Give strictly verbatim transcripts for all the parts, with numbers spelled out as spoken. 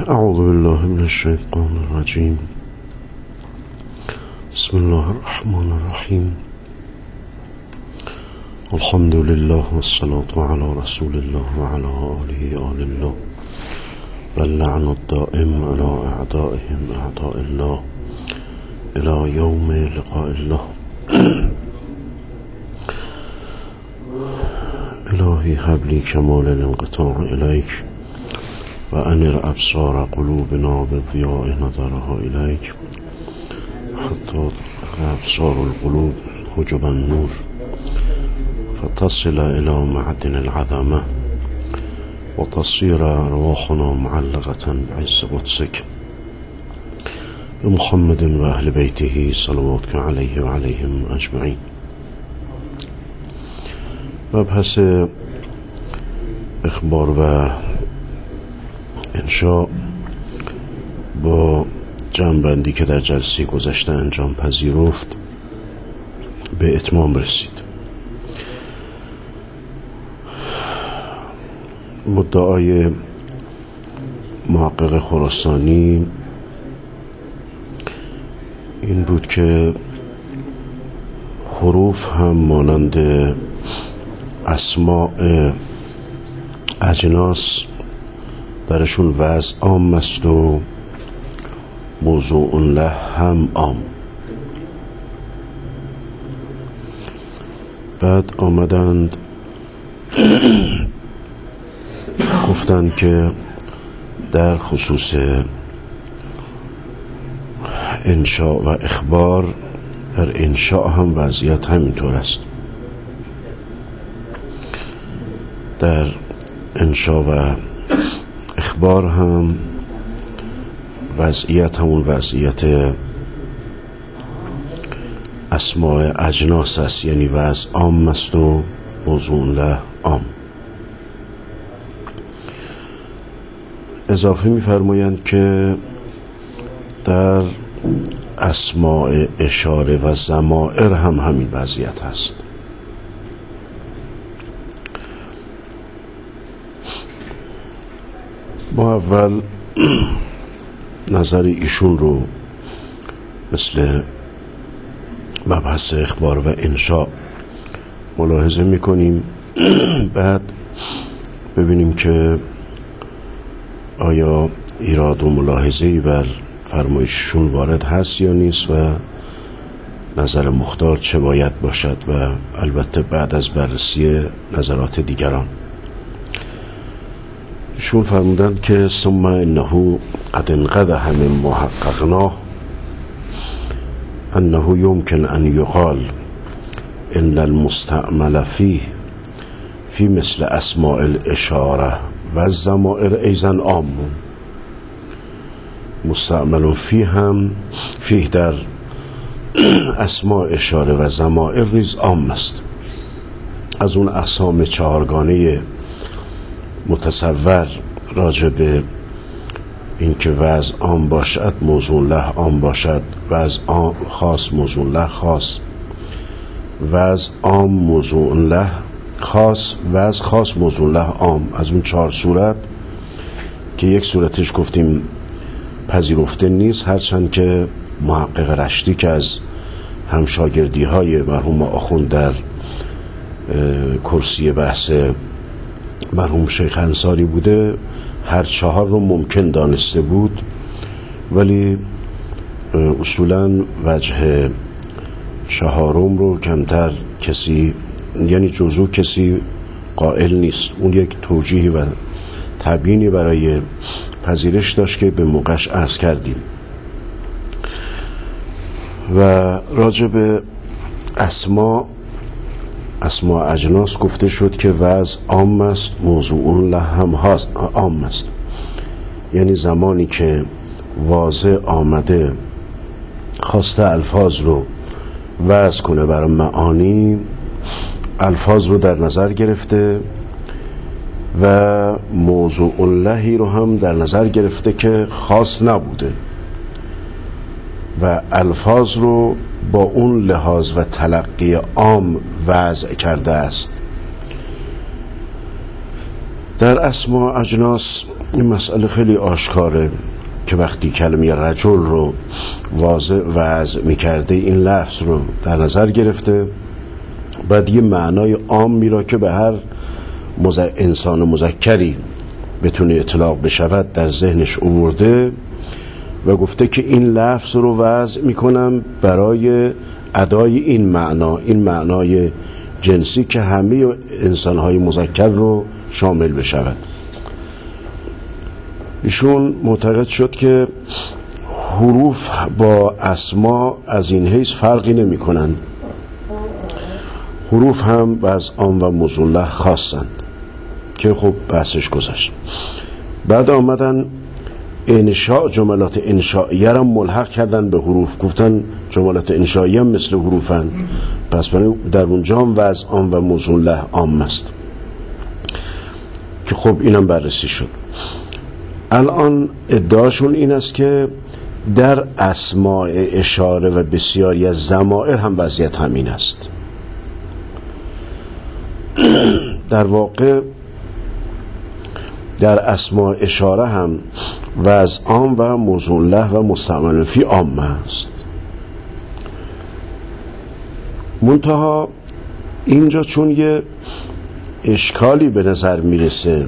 اعوذ بالله من الشیطان الرجیم. بسم الله الرحمن الرحیم. الحمد لله والصلاة على رسول الله وعلى آله آل الله واللعن الدائم على اعدائهم اعداء الله الى یوم لقاء الله. الهی هب لی کمال الانقطاع الیک و انر ابصار قلوبنا بضیاء نظرها الیک حتی ابصار القلوب حجب النور فتصل الى معدن العظمه و تصیر ارواحنا معلقة بعز قدسک بمحمد و اهل بیته صلواتک علیه و علیهم اجمعین. مبحث اخبار و انشاء با جمع‌بندی که در جلسه گذشته انجام پذیرفت به اتمام رسید. مدعای محقق خراسانی این بود که حروف هم مانند اسماء اجناس درشون وضع عام است و موضوع له هم عام. بعد آمدند گفتند که در خصوص انشاء و اخبار، در انشاء هم وضعیت همینطور است. در انشاء و اخبار هم وضعیت همون وضعیت اسماء اجناس است، یعنی وضع عام است و موضوع له عام. اضافه می‌فرمایند که در اسماء اشاره و ضمائر هم همین وضعیت هست. ما اول نظر ایشون رو مثل مبحث اخبار و انشاء ملاحظه میکنیم، بعد ببینیم که آیا ایراد و ملاحظه‌ای بر فرمایششون وارد هست یا نیست و نظر مختار چه باید باشد، و البته بعد از بررسی نظرات دیگران. ایشون فرمودند که ثم انه قد انقدح من محققنا انه يمكن ان يقال ان المستعمل فيه في مثل اسماء الاشاره و الضمائر ایضا عام. مستعمل فيه هم فيه در اسماء اشاره و ضمائر نیز عام است. از اون اقسام چهارگانه متصور راجع به این که وضع عام باشد موضوع له عام باشد، وضع عام خاص موضوع له خاص، وضع عام موضوع له خاص، وضع خاص موضوع له عام. از اون چهار صورت که یک صورتش گفتیم پذیرفته نیست، هرچند که محقق رشتی که از همشاگردی های مرحوم آخوند در کرسی بحث مرحوم شیخ انصاری بوده، هر چهار رو ممکن دانسته بود، ولی اصولا وجه چهارم رو کمتر کسی، یعنی جزو کسی قائل نیست. اون یک توجیهی و تبیینی برای پذیرش داشت که به موقعش عرض کردیم. و راجع به اسما اسماء اجناس گفته شد که وضع عام است موضوع له هم عام است، یعنی زمانی که واضح آمده خواسته الفاظ رو وضع کنه برای معانی، الفاظ رو در نظر گرفته و موضوع لهی رو هم در نظر گرفته که خاص نبوده و الفاظ رو با اون لحاظ و تلقی عام وضع کرده است. در اسماء اجناس این مسئله خیلی آشکاره که وقتی کلمه رجل رو واضح وضع میکرده، این لفظ رو در نظر گرفته، بعد یه معنای عامی را که به هر مز... انسان مذکری بتونه اطلاق بشود در ذهنش آورده و گفته که این لفظ رو وضع میکنم برای ادای این معنا، این معنای جنسی که همه انسانهای مذکر رو شامل بشود. ایشون معتقد شد که حروف با اسما از این حیث فرقی نمی کنند. حروف هم از عام و موضوع خاصند که خب بحثش گذشت. بعد آمدن انشاء جملات انشائیه را ملحق کردن به حروف، گفتن جملات انشائیه هم مثل حروفند، پس در اونجا هم وضع عام و موضوع له عام است که خب اینم بررسی شد. الان ادعاشون این است که در اسماء اشاره و بسیاری از ضمائر هم وضعیت همین است. در واقع در اسماء اشاره هم وضع عام و موضوع له و مستعمل فی عام است. منتها اینجا چون یه اشکالی به نظر میرسه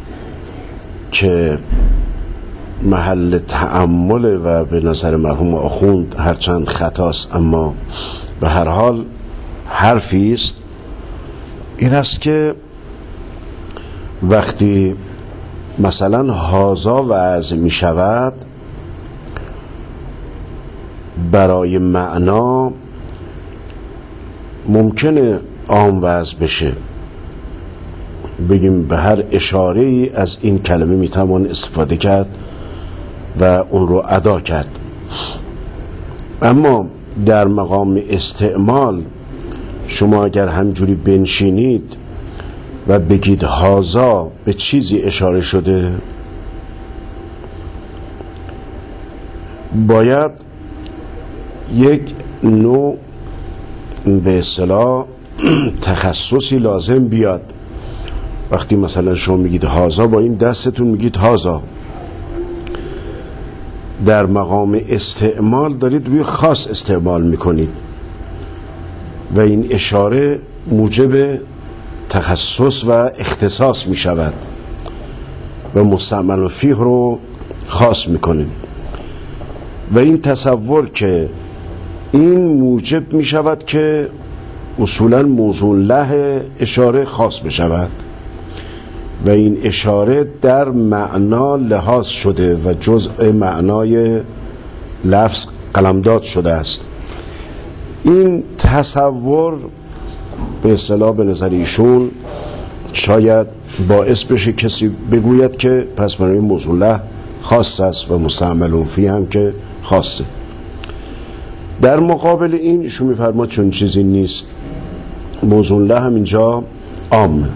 که محل تأمل و به نظر مرحوم آخوند هرچند خطاست اما به هر حال حرفی است، این است که وقتی مثلا هازا وضع می شود برای معنا ممکنه عام وضع بشه، بگیم به هر اشاره ای از این کلمه می توان استفاده کرد و اون رو ادا کرد. اما در مقام استعمال شما اگر همجوری بنشینید و بگید هازا به چیزی اشاره شده، باید یک نوع به اصطلاح تخصصی لازم بیاد. وقتی مثلا شما میگید هازا، با این دستتون میگید هازا، در مقام استعمال دارید روی خاص استعمال میکنید و این اشاره موجب تخصص و اختصاص میشود و مستعمل فیه رو خاص میکنید و این تصور که این موجب میشود که اصولا موضوع له اشاره خاص بشود و این اشاره در معنا لحاظ شده و جزء معنای لفظ قلمداد شده است. این تصور به اصطلاح به نظر ایشون شاید باعث بشه کسی بگوید که پس برای موضوع له خاص است و مستعمل فیه هم که خاصه. در مقابل این ایشون میفرماد چون چیزی نیست، موضوع له هم اینجا عامه.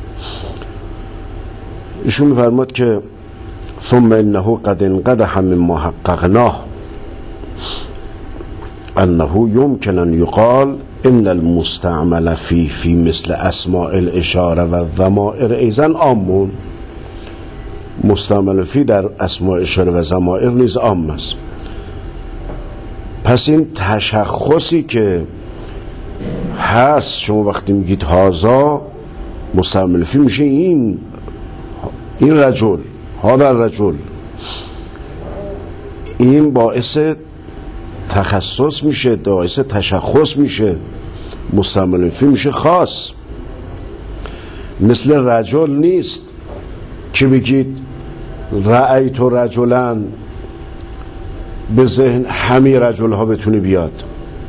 ایشون میفرماد که ثم انه قد انقدح مما حققناه انه يمكن ان يقال ان المستعمل فيه في مثل اسماء الاشاره و الضمائر ایضا عام. مستعمل فی در اسماء اشاره و ضمائر نیز عام است. پس این تشخصی که هست، شما وقتی میگید هازا مستعمل فی میشه این این رجل، هذا الرجل، این باعث تخصص میشه، باعث تشخص میشه، مستعمل فی میشه خاص. مثل رجل نیست که بگید رأیت رجلن به ذهن همه رجل ها بتونه بیاد.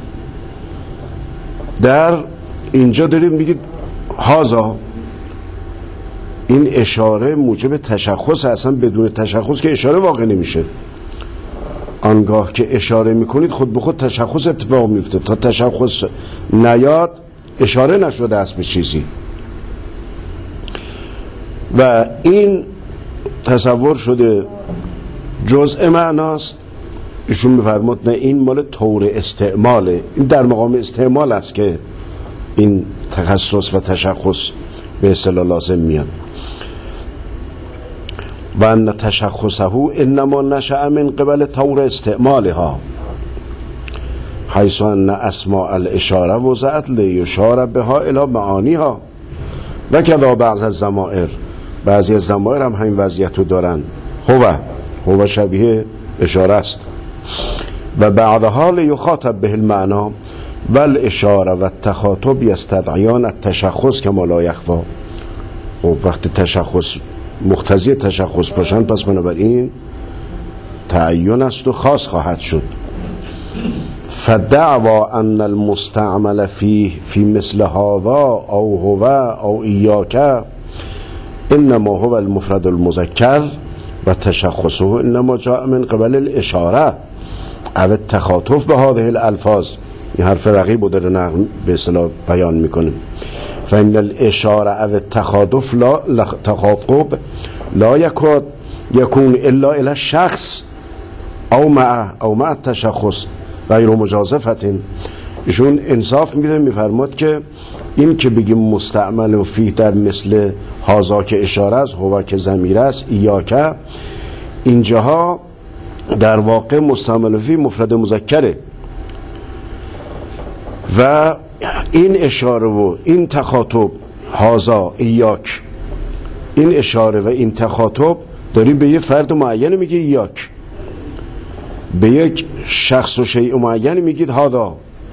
در اینجا دارید میگید هازا، این اشاره موجب تشخص، اصلا بدون تشخص که اشاره واقع نمیشه. آنگاه که اشاره میکنید خود به خود تشخص اتفاق میفته. تا تشخص نیاد اشاره نشده است به چیزی و این تصور شده جزء معناست. ایشون میفرماد نه، این مال طور استعماله، این در مقام استعمال است که این تخصص و تشخص به اصطلاح لازم میاد. و ان تشخصه انما نشأ من قبل طور استعمالها حیث ان اسماء الاشاره وضعت لیشار بها الی معانیها و کذا بعض الضمائر، بعضی از ضمائر هم همین وضعیت رو دارن. هو هو شبیه اشاره است. و بعضها لیخاطب به المعنا و الاشاره و التخاطب یستدعیان التشخص کما لا یخفی. خب وقتی تشخص مقتضی تشخص باشن پس بنابراین تعین است و خاص خواهد شد. فدعوا ان المستعمل فيه في مثل هذا او هو او ایاک انما هو المفرد المذکر و تشخصه انما جاء من قبل الاشاره او التخاطب به هذه الالفاظ. این حرف رقیب رو داره نقل به اصطلاح بیان میکنه. فإن الاشاره او التخاطب لا تخاطب لا يكاد يكون الا الى الشخص او مع او مع التشخص غیر مجازفت. ایشون انصاف میده، میفرماد که این که بگیم مستعمل و فیه در مثل هازا که اشاره است، هوا که ضمیر است، ایاکه، اینجاها در واقع مستعمل و فیه مفرد مذکره و این اشاره و این تخاطب هازا ایاک، این اشاره و این تخاطب داری به یه فرد معین میگه ایاک، به یک شخص و شیء معین میگید هادا.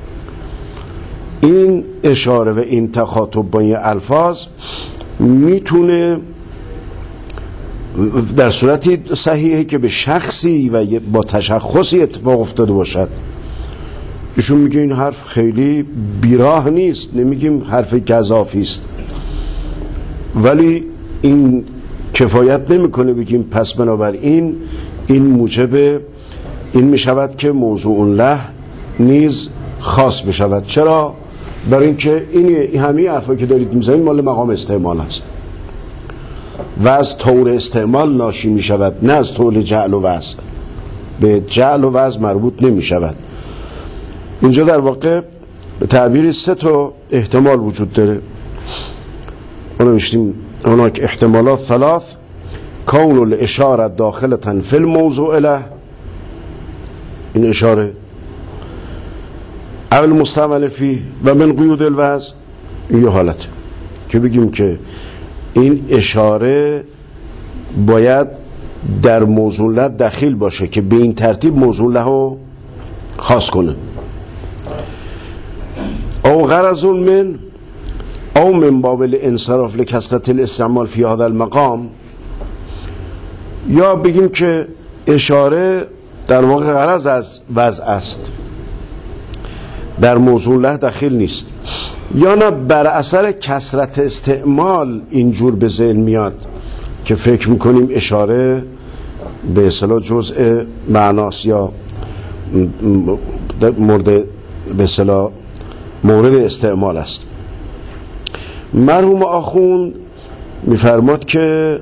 این اشاره و این تخاطب با این الفاظ میتونه در صورتی صحیحه که به شخصی و با تشخصی اتفاق افتاده باشد. ایشون میگه این حرف خیلی بیراه نیست، نمیگیم حرف گزافی است، ولی این کفایت نمیکنه بگیم پس بنابراین این موجب این میشود که موضوع له نیز خاص بشود. چرا؟ برای اینکه این همه حرفایی که دارید میزنید مال مقام استعمال است و از طور استعمال ناشی میشود، نه از طور جعل و وضع. به جعل و وضع مربوط نمیشود. اینجا در واقع به تعبیر سه تا احتمال وجود داره. اونو میشتیم هناک احتمالات ثلاث: کون الاشاره داخلة فی الموضوع له، این اشاره، اول مستعمل فی و من قیود الوضع، این یه حالت که بگیم که این اشاره باید در موضوع له داخل باشه که به این ترتیب موضوع له رو خاص کنه. او غرض من او من باب الانصراف لکثرة الاستعمال فی هذا المقام، یا بگیم که اشاره در واقع غرض از وضع است، در موضوع له داخل نیست، یا نه بر اثر کثرت استعمال اینجور به ذهن میاد که فکر میکنیم اشاره به اصطلاح جزء معناست یا مورد به اصطلاح مورد استعمال است. مرحوم آخوند میفرماد که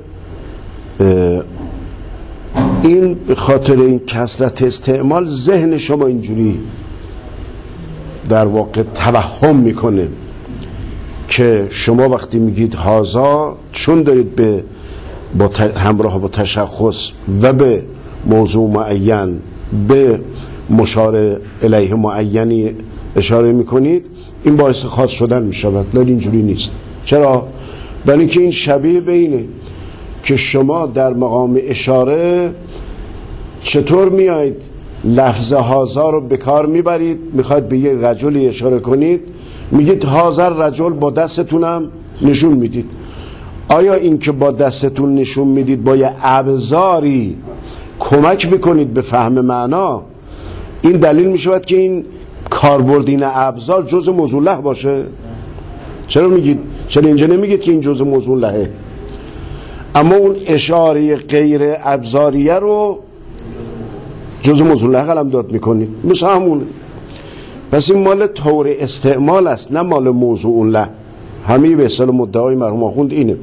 این به خاطر این کثرت استعمال ذهن شما اینجوری در واقع توهم میکنه که شما وقتی میگید هازا، چون دارید به با همراه با تشخص و به موضوع معین به مشار الیه معینی اشاره میکنید، این باعث خاص شدن میشود. ولی اینجوری نیست. چرا؟ برای اینکه این شبیه بینه که شما در مقام اشاره چطور میایید لفظ هازا رو به کار میبرید، میخواید به یه رجلی اشاره کنید، میگید هازا رجل، با دستتونم نشون میدید. آیا این که با دستتون نشون میدید با یه ابزاری کمک میکنید به فهم معنا، این دلیل میشود که این کاربردین ابزار جزء موضوع له باشه؟ چرا میگید؟ چرا اینجا نمیگید که این جزء موضوع لهه، اما اون اشاره غیر ابزاریه رو جزء موضوع له قلمداد میکنید؟ مثل همونه. پس این مال طور استعمال است، نه مال موضوع له. همه به اصطلاح مدعای مرحوم آخوند اینه.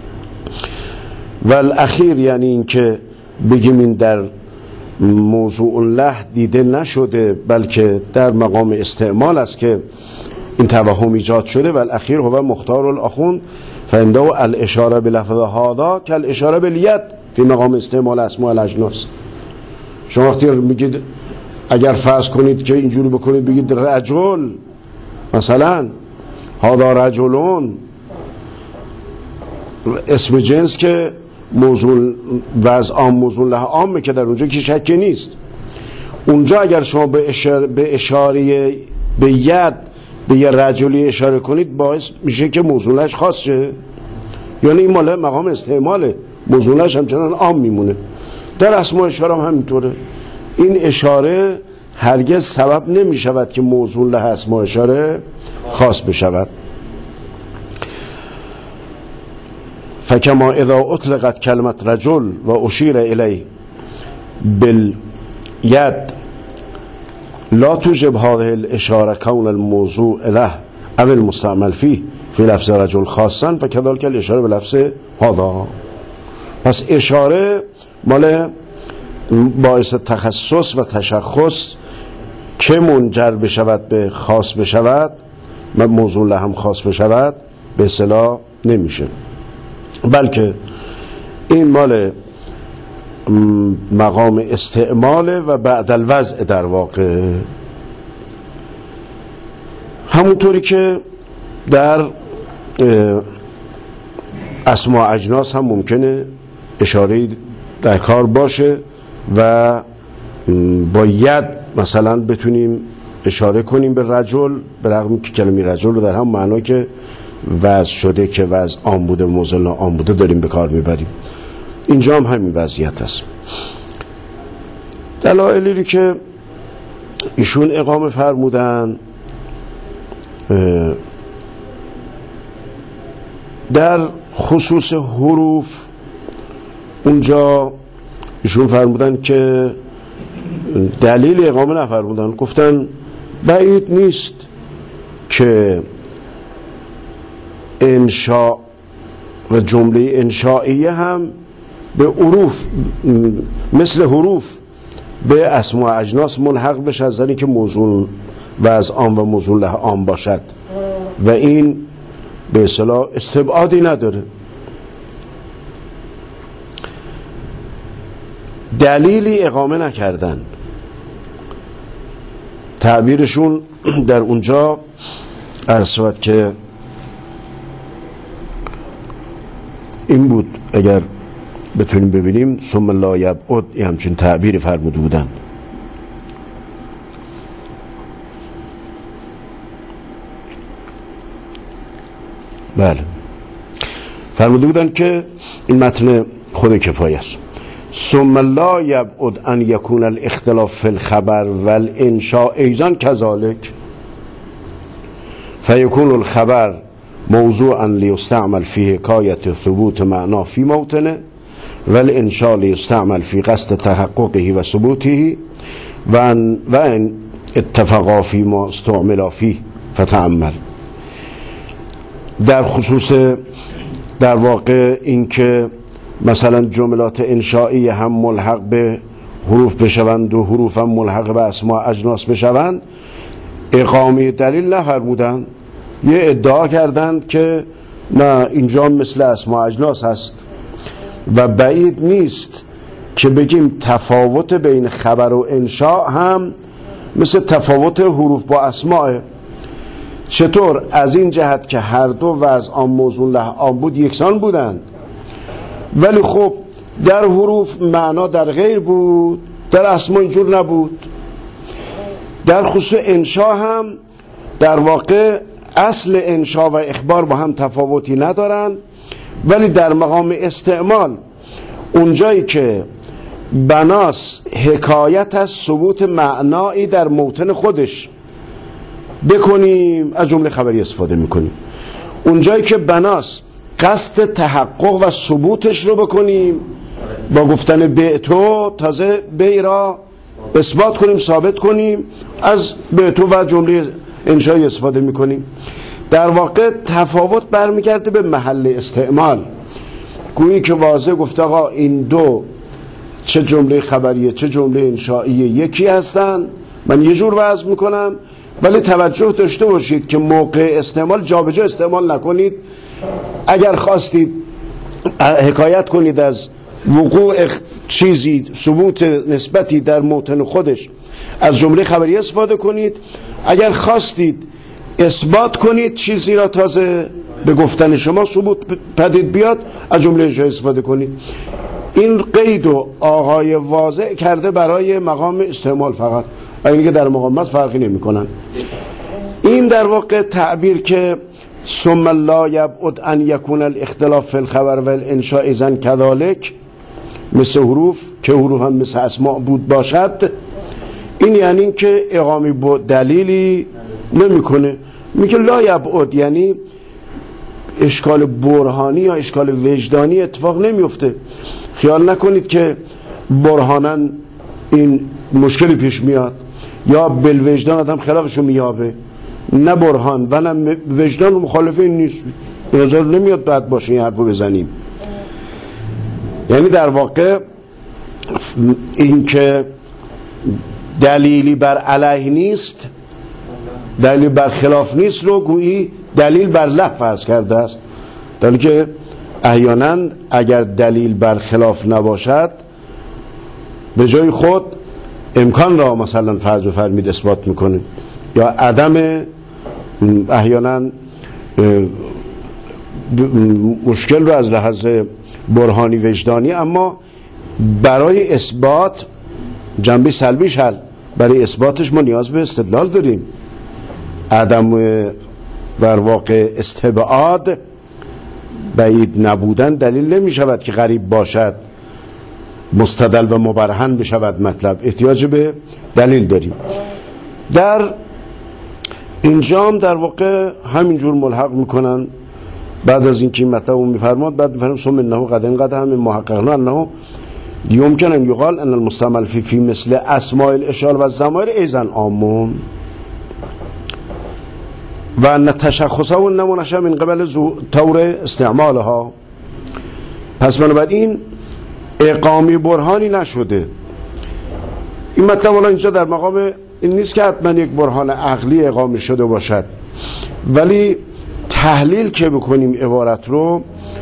و الاخیر یعنی این که بگیم این در موضوع له دیده نشده، بلکه در مقام استعمال است که این توهم ایجاد شده. و الاخیر هو مختار الاخوند فعنده الاشاره بلفظ هذا کالاشاره بالید فی مقام استعمال اسماء الاجناس. شما وقتی میگید اگر فرض کنید که اینجوری بکنید بگید رجل، مثلا هذا رجلون، اسم جنس که موضوع وضع عام موضوع له عامه که در اونجا که شکی نیست. اونجا اگر شما به اشاره به اشاره به ید به یه رجلی اشاره کنید باعث میشه که موضوعش خاص شه، یعنی این مال مقام استعماله، موضوعش همچنان عام میمونه. در اسماء اشاره هم همینطوره. این اشاره هرگز سبب نمیشود که موضوع له اسماء اشاره خاص بشود. فکما اذا اطلقت کلمت رجل و اشیر الیه بالید لا توجب هذه الاشاره کون الموضوع له او المستعمل فيه فی لفظ رجل خاصا فكذلك الاشاره به لفظ هذا. پس اشاره مال باعث تخصص و تشخص که منجر بشود به خاص بشود، موضوع له هم خاص بشود، به اصطلاح نمیشه، بلکه این مال مقام استعماله و بعد الوضع در واقع. همونطوری که در اسماء اجناس هم ممکنه اشاره در کار باشه و با ید مثلا بتونیم اشاره کنیم به رجل، به رغم که کلمه رجل رو در هم معنا که وضع شده که وضع عام بوده، موضوع عام بوده داریم به کار میبریم. اینجا هم همین وضعیت هست. دلایلی که ایشون اقامه فرمودن در خصوص حروف، اونجا ایشون فرمودن که دلیل اقامه نفرمودن، گفتن بعید نیست که انشاء و جمله انشائیه هم به حروف مثل حروف به اسماء اجناس ملحق بشه از اینکه موضوع و از عام و موضوع له عام باشد و این به اصطلاح استبعادی نداره. دلیلی اقامه نکردن. تعبیرشون در اونجا عرض شد که این بود، اگر بتونیم ببینیم ثم لا یبعد، همچین تعبیر فرموده بودن. بله فرموده بودن که این متن خود کفایه است. ثم لا یبعد ان یکون الاختلاف فی الخبر والانشاء ایضا كذلك فیکون الخبر موضوعا لیستعمل فی حکایت ثبوت معنا فی موطنه والانشاء لیستعمل فی قصد تحققه و ثبوته و ان اتفقا فی ما استعمل فیه فتعمل. در خصوص در واقع این که مثلا جملات انشایی هم ملحق به حروف بشوند و حروف هم ملحق به اسماء اجناس بشوند، اقامه دلیل نفرمودند. یه ادعا کردند که نه اینجا مثل اسماء اجناس هست و بعید نیست که بگیم تفاوت بین خبر و انشاء هم مثل تفاوت حروف با اسماء. چطور؟ از این جهت که هر دو وضع عام موضوع له عام بود یکسان بودند، ولی خب در حروف معنا در غیر بود، در اسماء اینجور نبود. در خصوص انشاء هم در واقع اصل انشاء و اخبار با هم تفاوتی ندارن، ولی در مقام استعمال اونجایی که بناس حکایت از ثبوت معنایی در موطن خودش بکنیم از جمله خبری استفاده میکنیم، اونجایی که بناس قصد تحقق و ثبوتش رو بکنیم با گفتن بعتو تازه بی را اثبات کنیم ثابت کنیم از بعتو و جمله انشایی استفاده میکنیم. در واقع تفاوت برمیگرده به محل استعمال. گویی که واضح گفته آقا این دو چه جمله خبریه چه جمله انشائیه یکی هستن، من یه جور وضع میکنم، ولی توجه داشته باشید که موقع استعمال جابجا استعمال نکنید. اگر خواستید حکایت کنید از وقوع چیزی ثبوت نسبتی در موطن خودش از جمله خبری استفاده کنید. اگر خواستید اثبات کنید چیزی را تازه به گفتن شما ثبوت پدید بیاد از جمله انشاء استفاده کنید. این قید و آقای واضح کرده برای مقام استعمال فقط، اینی که در مقامات فرقی نمی کنن. این در واقع تعبیر که ثم لا یبعد ان یکون الاختلاف فی الخبر و الانشاء اذن کذالک، مثل حروف که حروف هم مثل اسماء بود باشد، این یعنی این که اقامی با دلیلی نمیکنه. میگه لا یبعد یعنی اشکال برهانی یا اشکال وجدانی اتفاق نمیفته. خیال نکنید که برهانا این مشکلی پیش میاد یا بالوجدان آدم خلافشو میابه، نه برهان و نه وجدان مخالف این نیست. به نظر نمیاد باید باشه این حرفو بزنیم. یعنی در واقع این که دلیلی بر علیه نیست، دلیل بر خلاف نیست رو گویی دلیل بر له فرض کرده است، در حالی که احیانا اگر دلیل بر خلاف نباشد به جای خود امکان را مثلا فرض و فرمید اثبات میکنه یا عدم احیانا مشکل رو از لحاظ برهانی وجدانی، اما برای اثبات جنبه سلبیش حل، برای اثباتش ما نیاز به استدلال داریم. عدم در واقع استبعاد بعید نبودن دلیل نمی شود که غریب باشد مستدل و مبرهن بشود مطلب، احتیاج به دلیل داریم. در اینجام در واقع همینجور ملحق میکنن بعد از اینکه این مطلب رو میفرماد، بعد میفرماد ثم انه قد انقطع هم محققنا انه يمكن ان يقال ان المستعمل في في مثل اسماء الاشاره و الضمائر ايضا عام و ان تشخصها و نمونشه من قبل طور استعمالها. پس بنابراین اقامی برهانی نشده. این مطلب الان اینجا در مقام این نیست که حتما یک برهان عقلی اقامه شده باشد، ولی تحلیل که بکنیم عبارت رو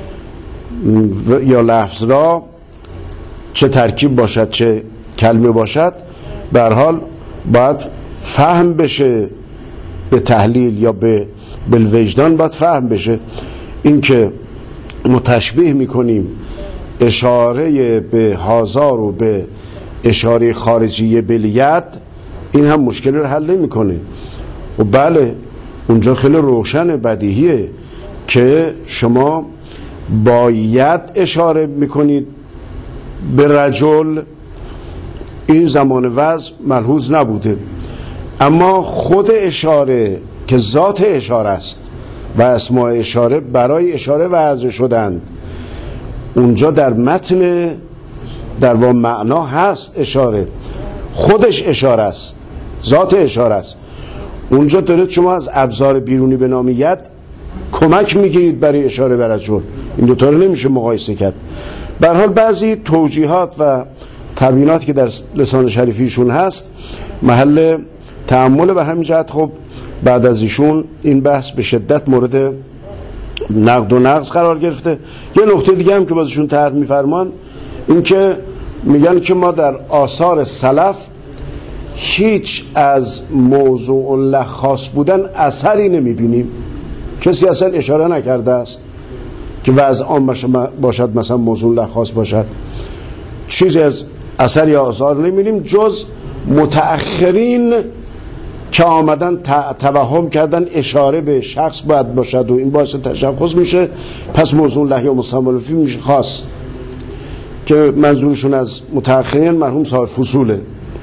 یا لفظ را، چه ترکیب باشد چه کلمه باشد، به هر حال باید فهم بشه به تحلیل یا به بالوجدان باید فهم بشه. این که متشبیه میکنیم اشاره به هازار و به اشاره خارجی بالید، این هم مشکل رو حل نمیکنه. و بله اونجا خیلی روشن بدیهیه که شما باید اشاره میکنید به رجل، این زمان وضع ملحوظ نبوده، اما خود اشاره که ذات اشاره است و اسماء اشاره برای اشاره وضع شدند، اونجا در متن در واقع معنا هست اشاره، خودش اشاره است، ذات اشاره است. اونجا دارید شما از ابزار بیرونی به نام ید کمک میگیرید برای اشاره به رجل. این دوتا رو نمیشه مقایسه کرد. به هر حال بعضی توجیهات و تبییناتی که در لسان شریفیشون هست محل تأمل، و همین جهت خب بعد از ایشون این بحث به شدت مورد نقد و نقض قرار گرفته. یه نکته دیگه هم که بازشون طرح میفرمان این که میگن که ما در آثار سلف هیچ از موضوع له خاص بودن اثری نمیبینیم، کسی اصلا اشاره نکرده است که وضع عام باشد مثلا موضوع له خاص باشد، چیزی از اثر یا آثار نمیبینیم جز متأخرین که آمدن توهم کردن اشاره به شخص باید باشد و این باعث تشخص میشه، پس موضوع له یا مستعمل فی میشه خاص، که منظورشون از متأخرین مرحوم صاحب فصوله.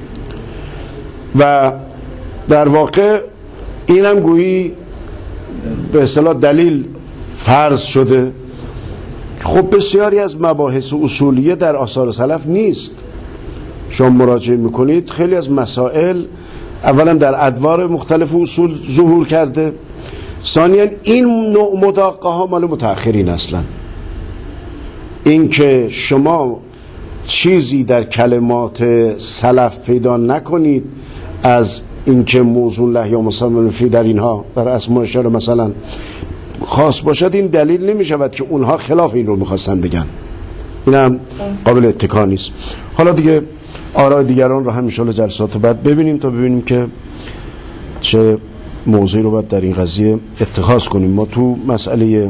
و در واقع اینم گویی به اصطلاح دلیل فرض شده. خب بسیاری از مباحث اصولیه در آثار سلف نیست. شما مراجعه میکنید خیلی از مسائل اولا در ادوار مختلف اصول ظهور کرده، ثانیا این نوع مداقه ها مال متأخرین اصلا. این که شما چیزی در کلمات سلف پیدا نکنید از اینکه موضوع له یا مستعمل فی در اینها در اسماء اشاره مثلا خاص باشد، این دلیل نمی شود که اونها خلاف این رو میخواستن بگن. اینم قابل اتکا نیست. حالا دیگه آراء دیگران رو هم ان شاء الله جلسات بعد ببینیم تا ببینیم که چه موضوعی رو باید در این قضیه اتخاذ کنیم. ما تو مسئله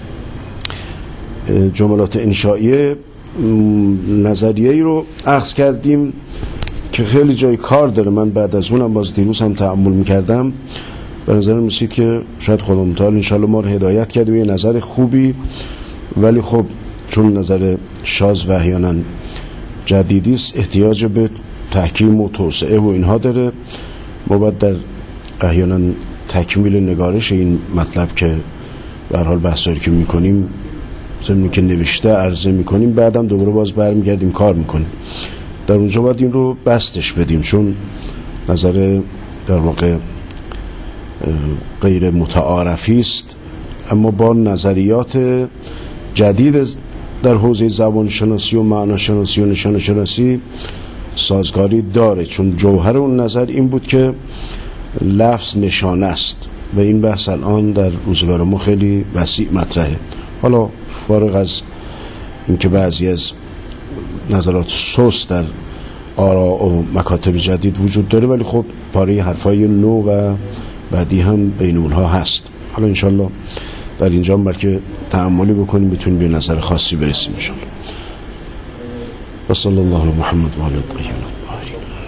جملات انشائیه نظریه‌ای رو اخذ کردیم که خیلی جای کار داره. من بعد از اونم باز دیروز هم تأمل می‌کردم، به نظر می‌رسید که شاید خدا متعال ان شاءالله ما رو هدایت کرده به یه نظر خوبی، ولی خب چون نظر شاذ و احیانا جدیدی است احتیاج به تحکیم و توسعه و اینها داره. ما باید در احیانا تکمیل نگارش این مطلب که به هر حال بحثایی که می‌کنیم زمینی که نوشته عرضه می‌کنیم بعدم دوباره باز برمیگردیم کار می‌کنیم، در اونجا باید این رو بستش بدیم، چون نظر در واقع غیر متعارفی است اما با نظریات جدید در حوزه زبان شناسی و معنا شناسی و نشان شناسی سازگاری داره، چون جوهر اون نظر این بود که لفظ نشانه است و این بحث الان در روزگار ما خیلی وسیع مطرحه. حالا فارغ از اینکه بعضی از نظرات سوس در آراء و مکاتب جدید وجود داره، ولی خب پاره حرفای نو و بعدی هم بین اونها هست. حالا انشالله در اینجا هم بلکه تأملی بکنیم بتونیم به نظر خاصی برسیم انشالله. و صلی الله علی محمد و علی اطهرین.